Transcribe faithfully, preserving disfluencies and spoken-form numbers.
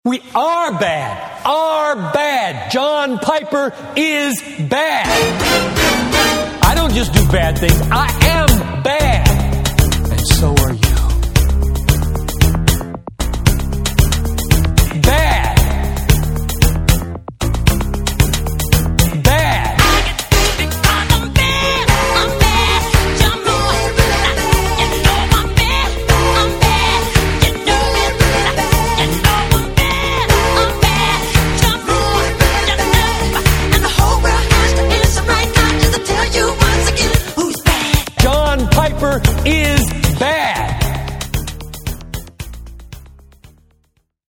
We are bad. Are bad. John Piper is bad. I don't just do bad things. I